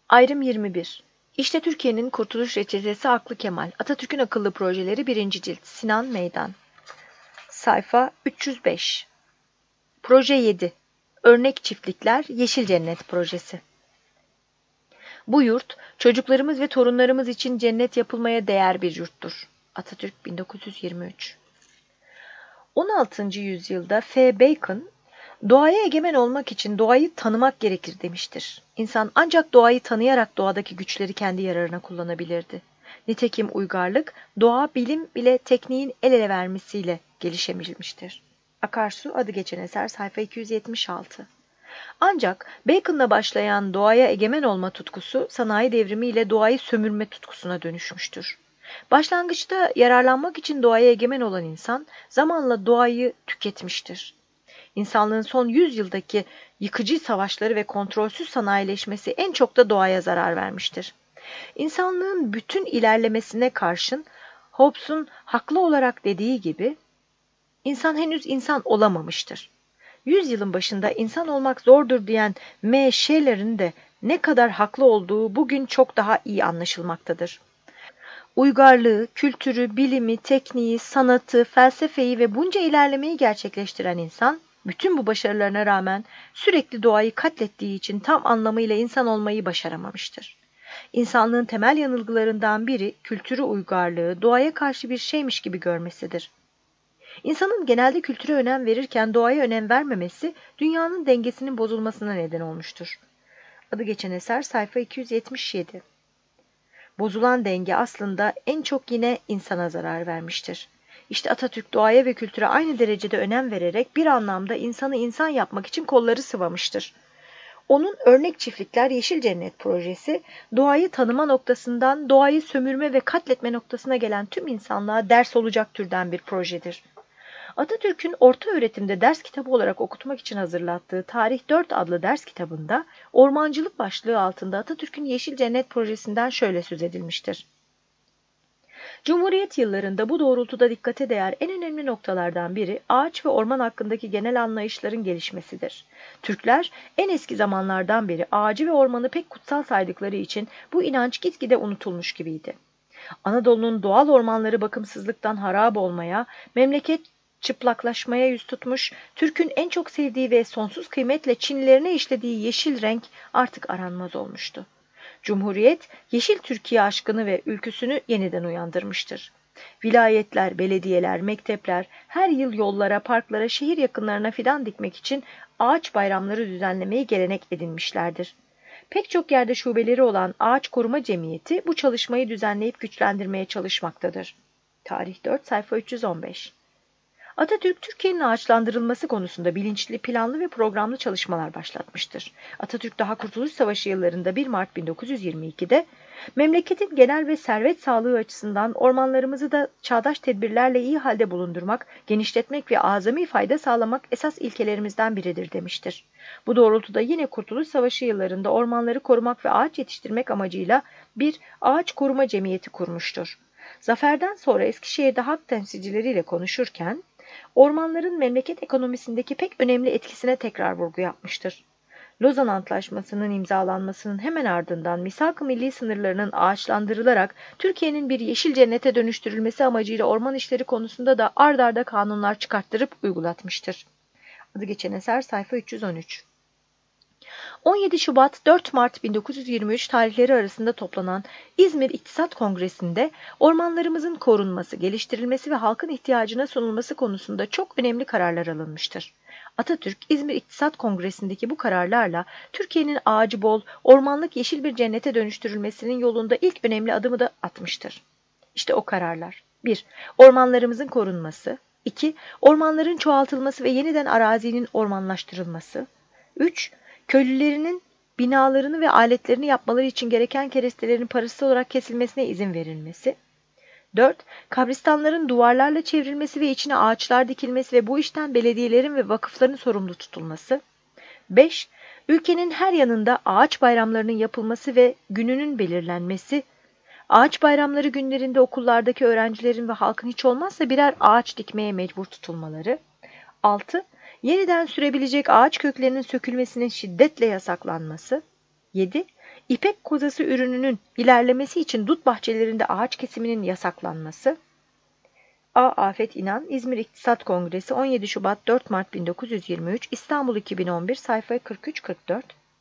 Ayrım 21. İşte Türkiye'nin Kurtuluş Reçetesi Aklı Kemal. Atatürk'ün Akıllı Projeleri 1. Cilt. Sinan Meydan. Sayfa 305. Proje 7. Örnek Çiftlikler Yeşil Cennet Projesi. Bu yurt, çocuklarımız ve torunlarımız için cennet yapılmaya değer bir yurttur. Atatürk 1923. 16. yüzyılda F. Bacon, doğaya egemen olmak için doğayı tanımak gerekir demiştir. İnsan ancak doğayı tanıyarak doğadaki güçleri kendi yararına kullanabilirdi. Nitekim uygarlık, doğa, bilim bile tekniğin el ele vermesiyle gelişebilmiştir. Akarsu adı geçen eser sayfa 276. Ancak Bacon'la başlayan doğaya egemen olma tutkusu sanayi devrimiyle doğayı sömürme tutkusuna dönüşmüştür. Başlangıçta yararlanmak için doğaya egemen olan insan zamanla doğayı tüketmiştir. İnsanlığın son 100 yıldaki yıkıcı savaşları ve kontrolsüz sanayileşmesi en çok da doğaya zarar vermiştir. İnsanlığın bütün ilerlemesine karşın Hobbes'un haklı olarak dediği gibi insan henüz insan olamamıştır. 100 yılın başında insan olmak zordur diyen M. Scheller'in de ne kadar haklı olduğu bugün çok daha iyi anlaşılmaktadır. Uygarlığı, kültürü, bilimi, tekniği, sanatı, felsefeyi ve bunca ilerlemeyi gerçekleştiren insan, bütün bu başarılarına rağmen sürekli doğayı katlettiği için tam anlamıyla insan olmayı başaramamıştır. İnsanlığın temel yanılgılarından biri kültürü uygarlığı doğaya karşı bir şeymiş gibi görmesidir. İnsanın genelde kültüre önem verirken doğaya önem vermemesi dünyanın dengesinin bozulmasına neden olmuştur. Adı geçen eser sayfa 277. Bozulan denge aslında en çok yine insana zarar vermiştir. İşte Atatürk doğaya ve kültüre aynı derecede önem vererek bir anlamda insanı insan yapmak için kolları sıvamıştır. Onun Örnek Çiftlikler Yeşil Cennet projesi, doğayı tanıma noktasından doğayı sömürme ve katletme noktasına gelen tüm insanlığa ders olacak türden bir projedir. Atatürk'ün orta öğretimde ders kitabı olarak okutmak için hazırlattığı Tarih 4 adlı ders kitabında ormancılık başlığı altında Atatürk'ün Yeşil Cennet projesinden şöyle söz edilmiştir. Cumhuriyet yıllarında bu doğrultuda dikkate değer en önemli noktalardan biri ağaç ve orman hakkındaki genel anlayışların gelişmesidir. Türkler en eski zamanlardan beri ağacı ve ormanı pek kutsal saydıkları için bu inanç gitgide unutulmuş gibiydi. Anadolu'nun doğal ormanları bakımsızlıktan harap olmaya, memleket çıplaklaşmaya yüz tutmuş, Türk'ün en çok sevdiği ve sonsuz kıymetle Çinlilerine işlediği yeşil renk artık aranmaz olmuştu. Cumhuriyet, yeşil Türkiye aşkını ve ülküsünü yeniden uyandırmıştır. Vilayetler, belediyeler, mektepler her yıl yollara, parklara, şehir yakınlarına fidan dikmek için ağaç bayramları düzenlemeyi gelenek edinmişlerdir. Pek çok yerde şubeleri olan Ağaç Koruma Cemiyeti bu çalışmayı düzenleyip güçlendirmeye çalışmaktadır. Tarih 4 sayfa 315. Atatürk, Türkiye'nin ağaçlandırılması konusunda bilinçli, planlı ve programlı çalışmalar başlatmıştır. Atatürk daha Kurtuluş Savaşı yıllarında 1 Mart 1922'de memleketin genel ve servet sağlığı açısından ormanlarımızı da çağdaş tedbirlerle iyi halde bulundurmak, genişletmek ve azami fayda sağlamak esas ilkelerimizden biridir demiştir. Bu doğrultuda yine Kurtuluş Savaşı yıllarında ormanları korumak ve ağaç yetiştirmek amacıyla bir ağaç koruma cemiyeti kurmuştur. Zaferden sonra Eskişehir'de halk temsilcileriyle konuşurken, ormanların memleket ekonomisindeki pek önemli etkisine tekrar vurgu yapmıştır. Lozan Antlaşması'nın imzalanmasının hemen ardından misak-ı milli sınırlarının ağaçlandırılarak Türkiye'nin bir yeşil cennete dönüştürülmesi amacıyla orman işleri konusunda da ard arda kanunlar çıkarttırıp uygulatmıştır. Adı geçen eser sayfa 313. 17 Şubat 4 Mart 1923 tarihleri arasında toplanan İzmir İktisat Kongresi'nde ormanlarımızın korunması, geliştirilmesi ve halkın ihtiyacına sunulması konusunda çok önemli kararlar alınmıştır. Atatürk, İzmir İktisat Kongresi'ndeki bu kararlarla Türkiye'nin ağacı bol, ormanlık yeşil bir cennete dönüştürülmesinin yolunda ilk önemli adımı da atmıştır. İşte o kararlar. 1. Ormanlarımızın korunması. 2. Ormanların çoğaltılması ve yeniden arazinin ormanlaştırılması. 3. Köylülerinin binalarını ve aletlerini yapmaları için gereken kerestelerin parasız olarak kesilmesine izin verilmesi. 4. Kabristanların duvarlarla çevrilmesi ve içine ağaçlar dikilmesi ve bu işten belediyelerin ve vakıfların sorumlu tutulması. 5. Ülkenin her yanında ağaç bayramlarının yapılması ve gününün belirlenmesi. Ağaç bayramları günlerinde okullardaki öğrencilerin ve halkın hiç olmazsa birer ağaç dikmeye mecbur tutulmaları. 6. Yeniden sürebilecek ağaç köklerinin sökülmesinin şiddetle yasaklanması. 7. İpek kozası ürününün ilerlemesi için dut bahçelerinde ağaç kesiminin yasaklanması. A. Afet İnan, İzmir İktisat Kongresi 17 Şubat 4 Mart 1923, İstanbul 2011, sayfa 43-44.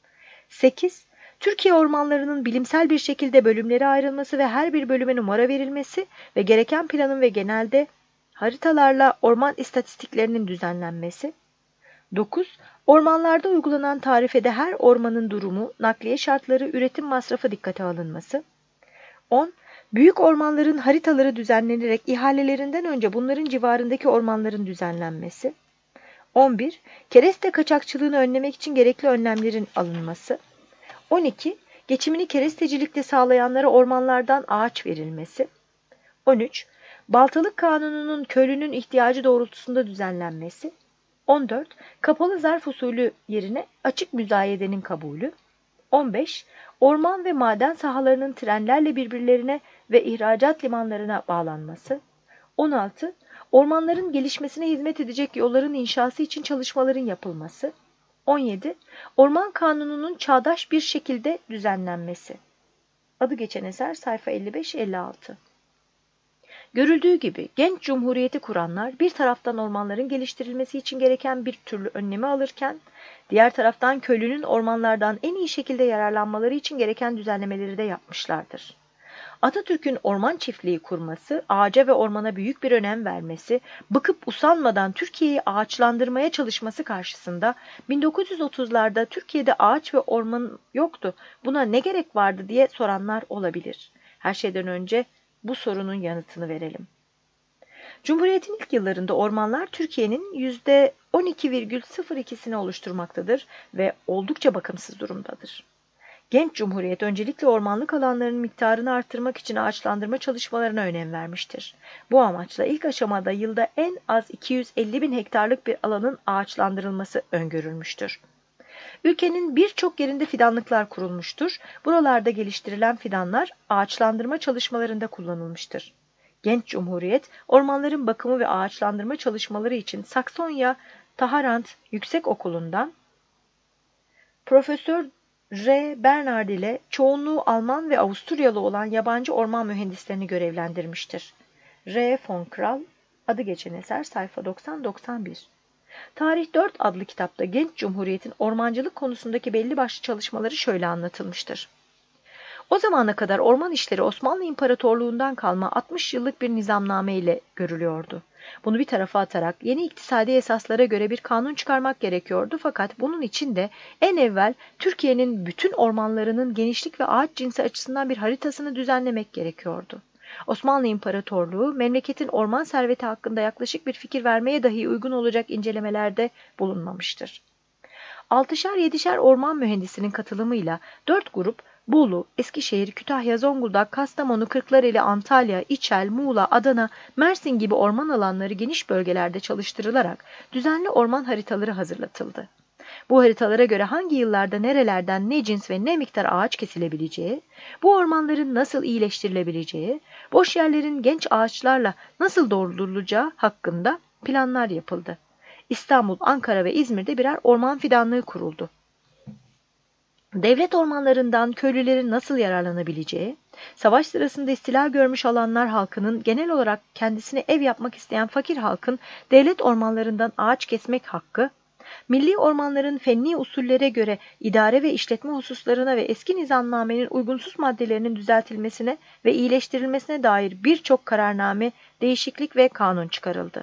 8. Türkiye ormanlarının bilimsel bir şekilde bölümlere ayrılması ve her bir bölüme numara verilmesi ve gereken planın ve genelde haritalarla orman istatistiklerinin düzenlenmesi. 9. Ormanlarda uygulanan tarifede her ormanın durumu, nakliye şartları, üretim masrafı dikkate alınması. 10. Büyük ormanların haritaları düzenlenerek ihalelerinden önce bunların civarındaki ormanların düzenlenmesi. 11. Kereste kaçakçılığını önlemek için gerekli önlemlerin alınması. 12. Geçimini kerestecilikle sağlayanlara ormanlardan ağaç verilmesi. 13. Baltalık Kanunu'nun köylünün ihtiyacı doğrultusunda düzenlenmesi. 14. Kapalı zarf usulü yerine açık müzayedenin kabulü. 15. Orman ve maden sahalarının trenlerle birbirlerine ve ihracat limanlarına bağlanması. 16. Ormanların gelişmesine hizmet edecek yolların inşası için çalışmaların yapılması. 17. Orman Kanunu'nun çağdaş bir şekilde düzenlenmesi. Adı geçen eser sayfa 55-56. Görüldüğü gibi genç cumhuriyeti kuranlar bir taraftan ormanların geliştirilmesi için gereken bir türlü önlemi alırken, diğer taraftan köylünün ormanlardan en iyi şekilde yararlanmaları için gereken düzenlemeleri de yapmışlardır. Atatürk'ün orman çiftliği kurması, ağaca ve ormana büyük bir önem vermesi, bıkıp usanmadan Türkiye'yi ağaçlandırmaya çalışması karşısında 1930'larda Türkiye'de ağaç ve orman yoktu, buna ne gerek vardı diye soranlar olabilir. Her şeyden önce bu sorunun yanıtını verelim. Cumhuriyetin ilk yıllarında ormanlar Türkiye'nin %12,02'sini oluşturmaktadır ve oldukça bakımsız durumdadır. Genç Cumhuriyet öncelikle ormanlık alanlarının miktarını artırmak için ağaçlandırma çalışmalarına önem vermiştir. Bu amaçla ilk aşamada yılda en az 250 bin hektarlık bir alanın ağaçlandırılması öngörülmüştür. Ülkenin birçok yerinde fidanlıklar kurulmuştur. Buralarda geliştirilen fidanlar ağaçlandırma çalışmalarında kullanılmıştır. Genç Cumhuriyet, ormanların bakımı ve ağaçlandırma çalışmaları için Saksonya Taharant Yüksekokulu'ndan Profesör R. Bernard ile çoğunluğu Alman ve Avusturyalı olan yabancı orman mühendislerini görevlendirmiştir. R. von Kral, adı geçen eser sayfa 90-91. Tarih 4 adlı kitapta Genç Cumhuriyet'in ormancılık konusundaki belli başlı çalışmaları şöyle anlatılmıştır. O zamana kadar orman işleri Osmanlı İmparatorluğundan kalma 60 yıllık bir nizamname ile görülüyordu. Bunu bir tarafa atarak yeni iktisadi esaslara göre bir kanun çıkarmak gerekiyordu fakat bunun için de en evvel Türkiye'nin bütün ormanlarının genişlik ve ağaç cinsi açısından bir haritasını düzenlemek gerekiyordu. Osmanlı İmparatorluğu, memleketin orman serveti hakkında yaklaşık bir fikir vermeye dahi uygun olacak incelemelerde bulunmamıştır. 6'şer-7'şer orman mühendisinin katılımıyla 4 grup Bolu, Eskişehir, Kütahya, Zonguldak, Kastamonu, Kırklareli, Antalya, İçel, Muğla, Adana, Mersin gibi orman alanları geniş bölgelerde çalıştırılarak düzenli orman haritaları hazırlatıldı. Bu haritalara göre hangi yıllarda nerelerden ne cins ve ne miktar ağaç kesilebileceği, bu ormanların nasıl iyileştirilebileceği, boş yerlerin genç ağaçlarla nasıl doldurulacağı hakkında planlar yapıldı. İstanbul, Ankara ve İzmir'de birer orman fidanlığı kuruldu. Devlet ormanlarından köylülerin nasıl yararlanabileceği, savaş sırasında istila görmüş alanlar halkının genel olarak kendisine ev yapmak isteyen fakir halkın devlet ormanlarından ağaç kesmek hakkı, milli ormanların fenni usullere göre idare ve işletme hususlarına ve eski nizamnamenin uygunsuz maddelerinin düzeltilmesine ve iyileştirilmesine dair birçok kararname, değişiklik ve kanun çıkarıldı.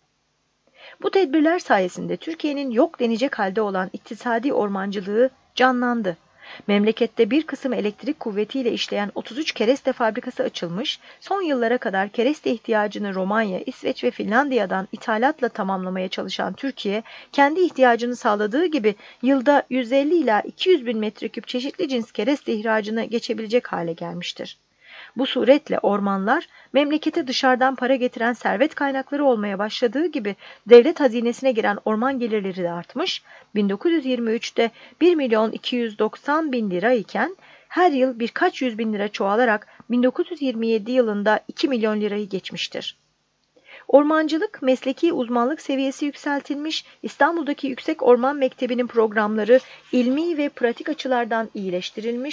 Bu tedbirler sayesinde Türkiye'nin yok denecek halde olan iktisadi ormancılığı canlandı. Memlekette bir kısım elektrik kuvvetiyle işleyen 33 kereste fabrikası açılmış, son yıllara kadar kereste ihtiyacını Romanya, İsveç ve Finlandiya'dan ithalatla tamamlamaya çalışan Türkiye, kendi ihtiyacını sağladığı gibi yılda 150 ila 200 bin metreküp çeşitli cins kereste ihracını geçebilecek hale gelmiştir. Bu suretle ormanlar, memlekete dışarıdan para getiren servet kaynakları olmaya başladığı gibi devlet hazinesine giren orman gelirleri de artmış, 1923'te 1.290.000 lira iken her yıl birkaç yüz bin lira çoğalarak 1927 yılında 2 milyon lirayı geçmiştir. Ormancılık mesleki uzmanlık seviyesi yükseltilmiş, İstanbul'daki Yüksek Orman Mektebi'nin programları ilmi ve pratik açılardan iyileştirilmiş,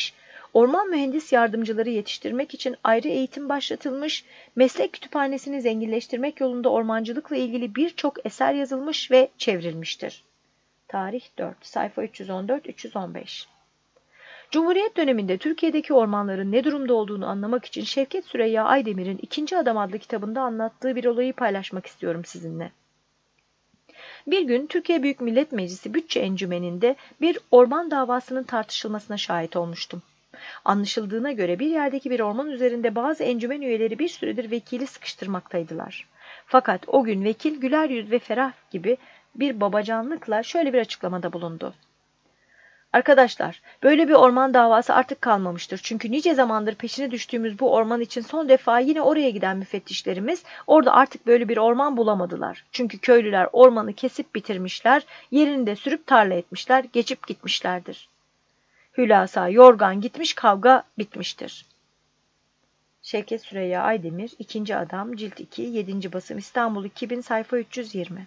Orman mühendis yardımcıları yetiştirmek için ayrı eğitim başlatılmış, meslek kütüphanesini zenginleştirmek yolunda ormancılıkla ilgili birçok eser yazılmış ve çevrilmiştir. Tarih 4, sayfa 314-315. Cumhuriyet döneminde Türkiye'deki ormanların ne durumda olduğunu anlamak için Şevket Süreyya Aydemir'in 2. Adam adlı kitabında anlattığı bir olayı paylaşmak istiyorum sizinle. Bir gün Türkiye Büyük Millet Meclisi Bütçe Encümeni'nde bir orman davasının tartışılmasına şahit olmuştum. Anlaşıldığına göre bir yerdeki bir orman üzerinde bazı encümen üyeleri bir süredir vekili sıkıştırmaktaydılar. Fakat o gün vekil güler yüz ve ferah gibi bir babacanlıkla şöyle bir açıklamada bulundu. Arkadaşlar, böyle bir orman davası artık kalmamıştır. Çünkü nice zamandır peşine düştüğümüz bu orman için son defa yine oraya giden müfettişlerimiz orada artık böyle bir orman bulamadılar. Çünkü köylüler ormanı kesip bitirmişler, yerini de sürüp tarla etmişler, geçip gitmişlerdir. Hülasa yorgan gitmiş, kavga bitmiştir. Şevket Süreyya Aydemir, 2. Adam, Cilt 2, 7. Basım, İstanbul 2000, sayfa 320.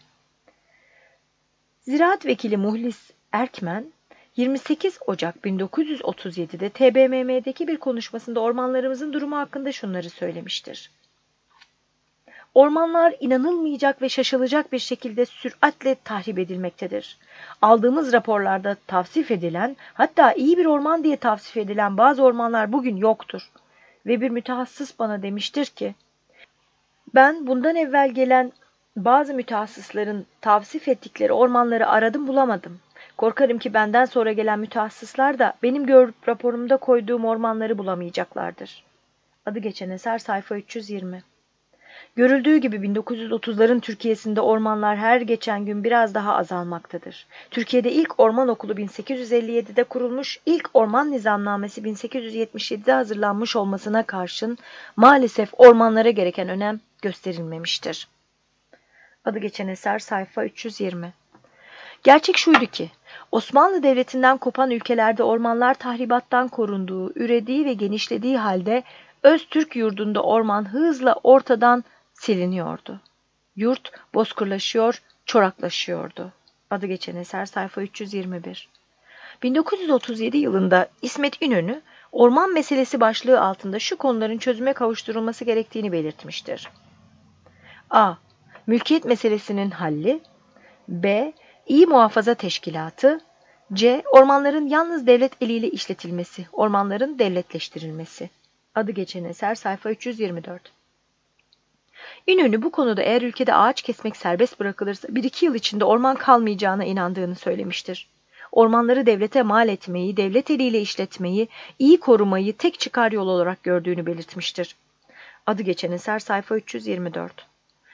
Ziraat Vekili Muhlis Erkmen, 28 Ocak 1937'de TBMM'deki bir konuşmasında ormanlarımızın durumu hakkında şunları söylemiştir. Ormanlar inanılmayacak ve şaşılacak bir şekilde süratle tahrip edilmektedir. Aldığımız raporlarda tavsif edilen, hatta iyi bir orman diye tavsif edilen bazı ormanlar bugün yoktur. Ve bir mütehassıs bana demiştir ki, ben bundan evvel gelen bazı mütehassısların tavsif ettikleri ormanları aradım bulamadım. Korkarım ki benden sonra gelen mütehassıslar da benim görüp raporumda koyduğum ormanları bulamayacaklardır. Adı geçen eser sayfa 320. Görüldüğü gibi 1930'ların Türkiye'sinde ormanlar her geçen gün biraz daha azalmaktadır. Türkiye'de ilk orman okulu 1857'de kurulmuş, ilk orman nizamnamesi 1877'de hazırlanmış olmasına karşın maalesef ormanlara gereken önem gösterilmemiştir. Adı geçen eser sayfa 320. Gerçek şuydu ki, Osmanlı Devleti'nden kopan ülkelerde ormanlar tahribattan korunduğu, ürediği ve genişlediği halde Öztürk yurdunda orman hızla ortadan siliniyordu. Yurt bozkırlaşıyor, çoraklaşıyordu. Adı geçen eser sayfa 321. 1937 yılında İsmet İnönü, orman meselesi başlığı altında şu konuların çözüme kavuşturulması gerektiğini belirtmiştir. A. Mülkiyet meselesinin halli. B. İyi muhafaza teşkilatı. C. Ormanların yalnız devlet eliyle işletilmesi, ormanların devletleştirilmesi. Adı geçen eser sayfa 324. İnönü bu konuda eğer ülkede ağaç kesmek serbest bırakılırsa 1-2 yıl içinde orman kalmayacağına inandığını söylemiştir. Ormanları devlete mal etmeyi, devlet eliyle işletmeyi, iyi korumayı tek çıkar yol olarak gördüğünü belirtmiştir. Adı geçen eser sayfa 324.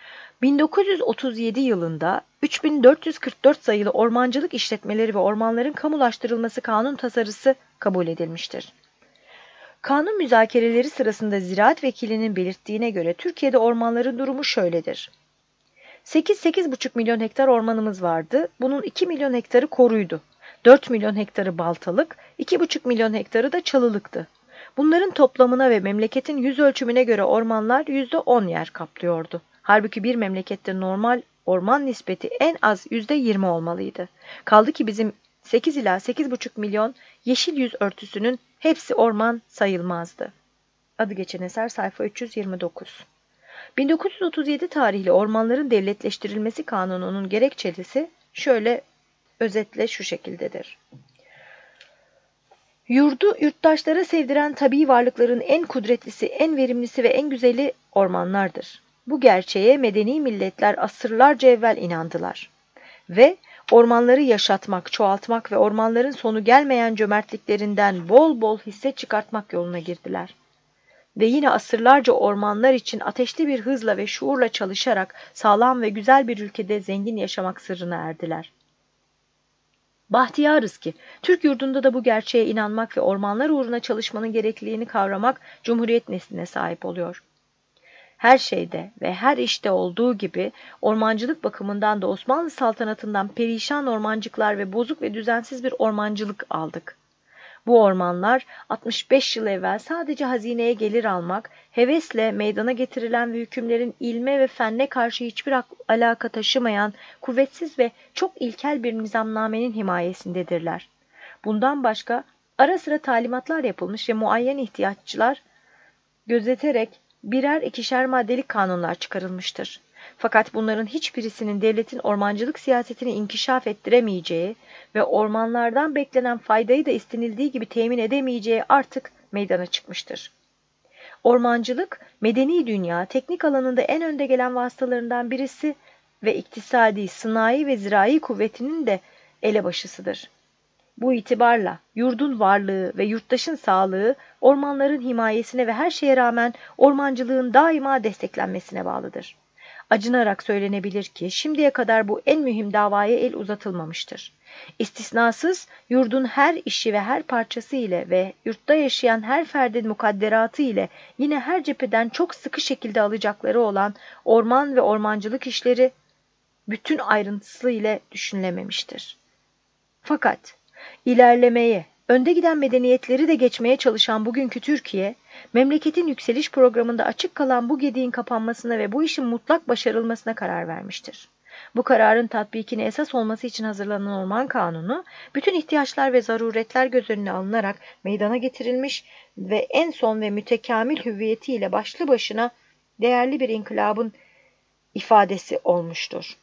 1937 yılında 3444 sayılı ormancılık işletmeleri ve ormanların kamulaştırılması kanun tasarısı kabul edilmiştir. Kanun müzakereleri sırasında Ziraat Vekilinin belirttiğine göre Türkiye'de ormanların durumu şöyledir. 8-8,5 milyon hektar ormanımız vardı. Bunun 2 milyon hektarı koruydu. 4 milyon hektarı baltalık, 2,5 milyon hektarı da çalılıktı. Bunların toplamına ve memleketin yüz ölçümüne göre ormanlar %10 yer kaplıyordu. Halbuki bir memlekette normal orman nispeti en az %20 olmalıydı. Kaldı ki bizim 8 ila 8,5 milyon yeşil yüz örtüsünün hepsi orman sayılmazdı. Adı geçen eser sayfa 329. 1937 tarihli ormanların devletleştirilmesi kanununun gerekçesi şöyle özetle şu şekildedir. Yurdu yurttaşlara sevdiren tabii varlıkların en kudretlisi, en verimlisi ve en güzeli ormanlardır. Bu gerçeğe medeni milletler asırlarca evvel inandılar. Ve ormanları yaşatmak, çoğaltmak ve ormanların sonu gelmeyen cömertliklerinden bol bol hisse çıkartmak yoluna girdiler. Ve yine asırlarca ormanlar için ateşli bir hızla ve şuurla çalışarak sağlam ve güzel bir ülkede zengin yaşamak sırrına erdiler. Bahtiyarız ki, Türk yurdunda da bu gerçeğe inanmak ve ormanlar uğruna çalışmanın gerekliliğini kavramak Cumhuriyet nesline sahip oluyor. Her şeyde ve her işte olduğu gibi ormancılık bakımından da Osmanlı saltanatından perişan ormancıklar ve bozuk ve düzensiz bir ormancılık aldık. Bu ormanlar 65 yıl evvel sadece hazineye gelir almak, hevesle meydana getirilen ve hükümlerin ilme ve fenne karşı hiçbir alaka taşımayan kuvvetsiz ve çok ilkel bir nizamnamenin himayesindedirler. Bundan başka Ara sıra talimatlar yapılmış ve muayyen ihtiyaççılar gözeterek birer ikişer maddelik kanunlar çıkarılmıştır. Fakat bunların hiçbirisinin devletin ormancılık siyasetini inkişaf ettiremeyeceği ve ormanlardan beklenen faydayı da istenildiği gibi temin edemeyeceği artık meydana çıkmıştır. Ormancılık, medeni dünya, teknik alanında en önde gelen vasıtalarından birisi ve iktisadi, sınai ve zirai kuvvetinin de elebaşısıdır. Bu itibarla yurdun varlığı ve yurttaşın sağlığı, ormanların himayesine ve her şeye rağmen ormancılığın daima desteklenmesine bağlıdır. Acınarak söylenebilir ki şimdiye kadar bu en mühim davaya el uzatılmamıştır. İstisnasız yurdun her işi ve her parçası ile ve yurtta yaşayan her ferdin mukadderatı ile yine her cepheden çok sıkı şekilde alacakları olan orman ve ormancılık işleri bütün ayrıntısı ile düşünülememiştir. Fakat ilerlemeye, önde giden medeniyetleri de geçmeye çalışan bugünkü Türkiye, memleketin yükseliş programında açık kalan bu gediğin kapanmasına ve bu işin mutlak başarılmasına karar vermiştir. Bu kararın tatbikine esas olması için hazırlanan Orman Kanunu, bütün ihtiyaçlar ve zaruretler göz önüne alınarak meydana getirilmiş ve en son ve mütekamil hüviyetiyle başlı başına değerli bir inkılabın ifadesi olmuştur.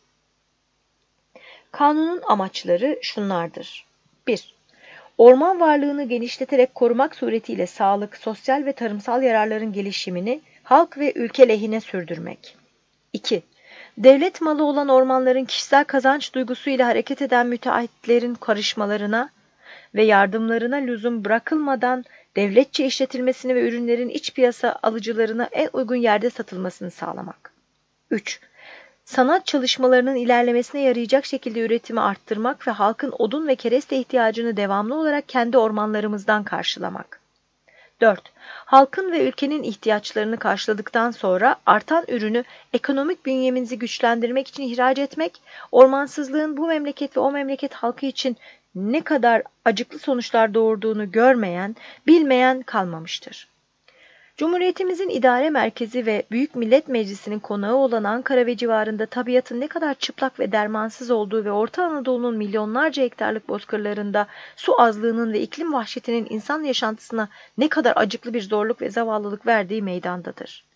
Kanunun amaçları şunlardır. 1. Orman varlığını genişleterek korumak suretiyle sağlık, sosyal ve tarımsal yararların gelişimini halk ve ülke lehine sürdürmek. 2. Devlet malı olan ormanların kişisel kazanç duygusuyla hareket eden müteahhitlerin karışmalarına ve yardımlarına lüzum bırakılmadan devletçe işletilmesini ve ürünlerin iç piyasa alıcılarına en uygun yerde satılmasını sağlamak. 3. Sanat çalışmalarının ilerlemesine yarayacak şekilde üretimi arttırmak ve halkın odun ve kereste ihtiyacını devamlı olarak kendi ormanlarımızdan karşılamak. 4. Halkın ve ülkenin ihtiyaçlarını karşıladıktan sonra artan ürünü ekonomik bünyemizi güçlendirmek için ihraç etmek, ormansızlığın bu memleket ve o memleket halkı için ne kadar acıklı sonuçlar doğurduğunu görmeyen, bilmeyen kalmamıştır. Cumhuriyetimizin idare merkezi ve Büyük Millet Meclisi'nin konağı olan Ankara ve civarında tabiatın ne kadar çıplak ve dermansız olduğu ve Orta Anadolu'nun milyonlarca hektarlık bozkırlarında su azlığının ve iklim vahşetinin insan yaşantısına ne kadar acıklı bir zorluk ve zavallılık verdiği meydandadır.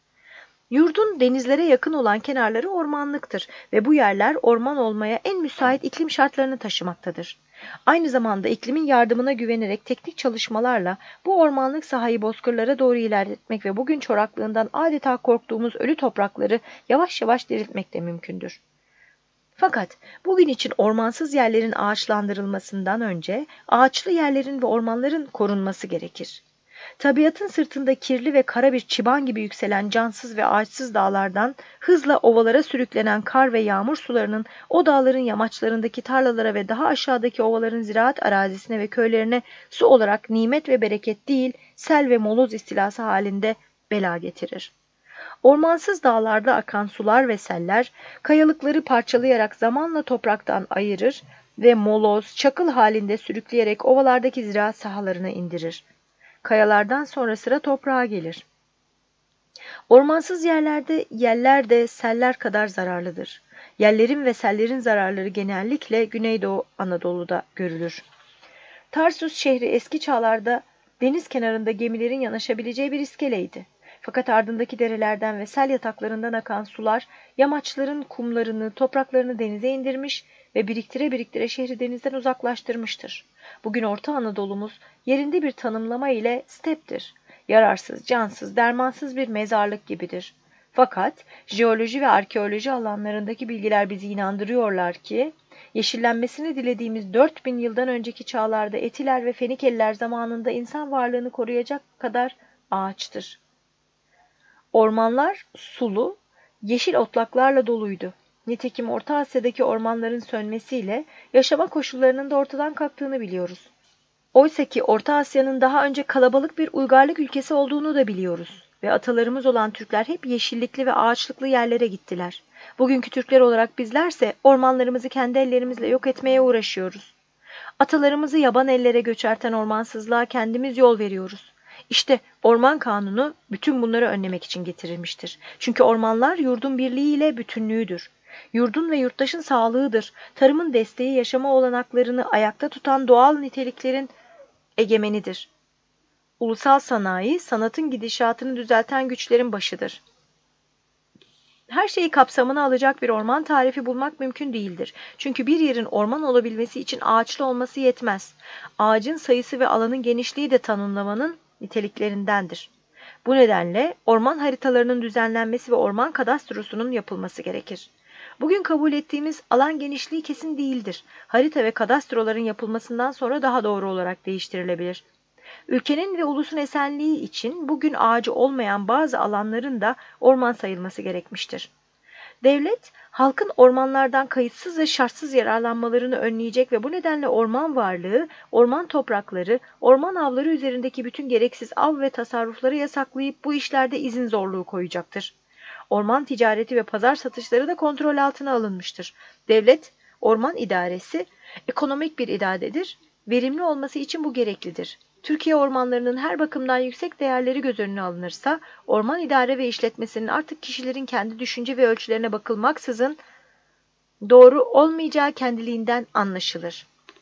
Yurdun denizlere yakın olan kenarları ormanlıktır ve bu yerler orman olmaya en müsait iklim şartlarını taşımaktadır. Aynı zamanda iklimin yardımına güvenerek teknik çalışmalarla bu ormanlık sahayı bozkırlara doğru ilerletmek ve bugün çoraklığından adeta korktuğumuz ölü toprakları yavaş yavaş diriltmek de mümkündür. Fakat bugün için ormansız yerlerin ağaçlandırılmasından önce ağaçlı yerlerin ve ormanların korunması gerekir. Tabiatın sırtında kirli ve kara bir çıban gibi yükselen cansız ve ağaçsız dağlardan hızla ovalara sürüklenen kar ve yağmur sularının o dağların yamaçlarındaki tarlalara ve daha aşağıdaki ovaların ziraat arazisine ve köylerine su olarak nimet ve bereket değil, sel ve moloz istilası halinde bela getirir. Ormansız dağlarda akan sular ve seller, kayalıkları parçalayarak zamanla topraktan ayırır ve moloz, çakıl halinde sürükleyerek ovalardaki ziraat sahalarına indirir. Kayalardan sonra sıra toprağa gelir. Ormansız yerlerde yeller de seller kadar zararlıdır. Yerlerin ve sellerin zararları genellikle Güneydoğu Anadolu'da görülür. Tarsus şehri eski çağlarda deniz kenarında gemilerin yanaşabileceği bir iskeleydi. Fakat ardındaki derelerden ve sel yataklarından akan sular yamaçların kumlarını, topraklarını denize indirmiş ve biriktire biriktire şehri denizden uzaklaştırmıştır. Bugün Orta Anadolu'muz yerinde bir tanımlama ile steptir. Yararsız, cansız, dermansız bir mezarlık gibidir. Fakat jeoloji ve arkeoloji alanlarındaki bilgiler bizi inandırıyorlar ki, yeşillenmesini dilediğimiz 4000 yıldan önceki çağlarda Etiler ve Fenikeliler zamanında insan varlığını koruyacak kadar ağaçtır. Ormanlar sulu, yeşil otlaklarla doluydu. Nitekim Orta Asya'daki ormanların sönmesiyle yaşama koşullarının da ortadan kalktığını biliyoruz. Oysa ki Orta Asya'nın daha önce kalabalık bir uygarlık ülkesi olduğunu da biliyoruz. Ve atalarımız olan Türkler hep yeşillikli ve ağaçlıklı yerlere gittiler. Bugünkü Türkler olarak bizlerse ormanlarımızı kendi ellerimizle yok etmeye uğraşıyoruz. Atalarımızı yaban ellere göçerten ormansızlığa kendimiz yol veriyoruz. İşte Orman Kanunu bütün bunları önlemek için getirilmiştir. Çünkü ormanlar yurdun birliğiyle bütünlüğüdür. Yurdun ve yurttaşın sağlığıdır. Tarımın desteği yaşama olanaklarını ayakta tutan doğal niteliklerin egemenidir. Ulusal sanayi, sanatın gidişatını düzelten güçlerin başıdır. Her şeyi kapsamına alacak bir orman tarifi bulmak mümkün değildir. Çünkü bir yerin orman olabilmesi için ağaçlı olması yetmez. Ağacın sayısı ve alanın genişliği de tanımlamanın niteliklerindendir. Bu nedenle orman haritalarının düzenlenmesi ve orman kadastrosunun yapılması gerekir. Bugün kabul ettiğimiz alan genişliği kesin değildir. Harita ve kadastroların yapılmasından sonra daha doğru olarak değiştirilebilir. Ülkenin ve ulusun esenliği için bugün ağacı olmayan bazı alanların da orman sayılması gerekmiştir. Devlet, halkın ormanlardan kayıtsız ve şartsız yararlanmalarını önleyecek ve bu nedenle orman varlığı, orman toprakları, orman avları üzerindeki bütün gereksiz av ve tasarrufları yasaklayıp bu işlerde izin zorluğu koyacaktır. Orman ticareti ve pazar satışları da kontrol altına alınmıştır. Devlet, orman idaresi, ekonomik bir idaredir. Verimli olması için bu gereklidir. Türkiye ormanlarının her bakımdan yüksek değerleri göz önüne alınırsa, orman idare ve işletmesinin artık kişilerin kendi düşünce ve ölçülerine bakılmaksızın doğru olmayacağı kendiliğinden anlaşılır.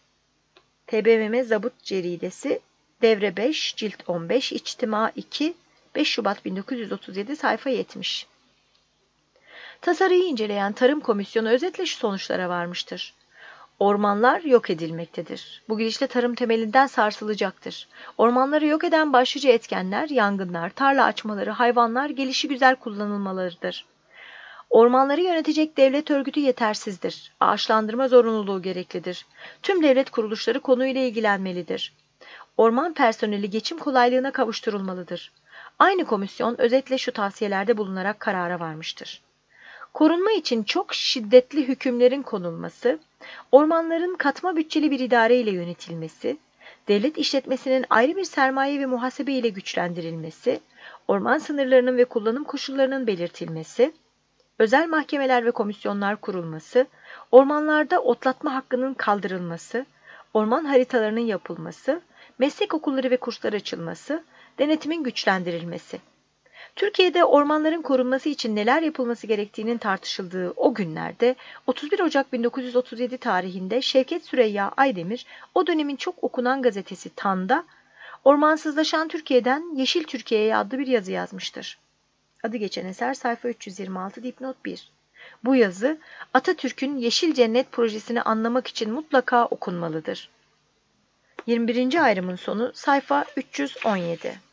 TBMM Zabıt Ceridesi, Devre 5, Cilt 15, İçtima 2, 5 Şubat 1937, sayfa 70. Tasarıyı inceleyen Tarım Komisyonu özetle şu sonuçlara varmıştır. Ormanlar yok edilmektedir. Bu gidişle tarım temelinden sarsılacaktır. Ormanları yok eden başlıca etkenler, yangınlar, tarla açmaları, hayvanlar, gelişigüzel kullanılmalarıdır. Ormanları yönetecek devlet örgütü yetersizdir. Ağaçlandırma zorunluluğu gereklidir. Tüm devlet kuruluşları konuyla ilgilenmelidir. Orman personeli geçim kolaylığına kavuşturulmalıdır. Aynı komisyon özetle şu tavsiyelerde bulunarak karara varmıştır. Korunma için çok şiddetli hükümlerin konulması, ormanların katma bütçeli bir idare ile yönetilmesi, devlet işletmesinin ayrı bir sermaye ve muhasebe ile güçlendirilmesi, orman sınırlarının ve kullanım koşullarının belirtilmesi, özel mahkemeler ve komisyonlar kurulması, ormanlarda otlatma hakkının kaldırılması, orman haritalarının yapılması, meslek okulları ve kurslar açılması, denetimin güçlendirilmesi. Türkiye'de ormanların korunması için neler yapılması gerektiğinin tartışıldığı o günlerde 31 Ocak 1937 tarihinde Şevket Süreyya Aydemir, o dönemin çok okunan gazetesi Tan'da Ormansızlaşan Türkiye'den Yeşil Türkiye'ye adlı bir yazı yazmıştır. Adı geçen eser sayfa 326 dipnot 1. Bu yazı Atatürk'ün Yeşil Cennet projesini anlamak için mutlaka okunmalıdır. 21. ayrımın sonu sayfa 317.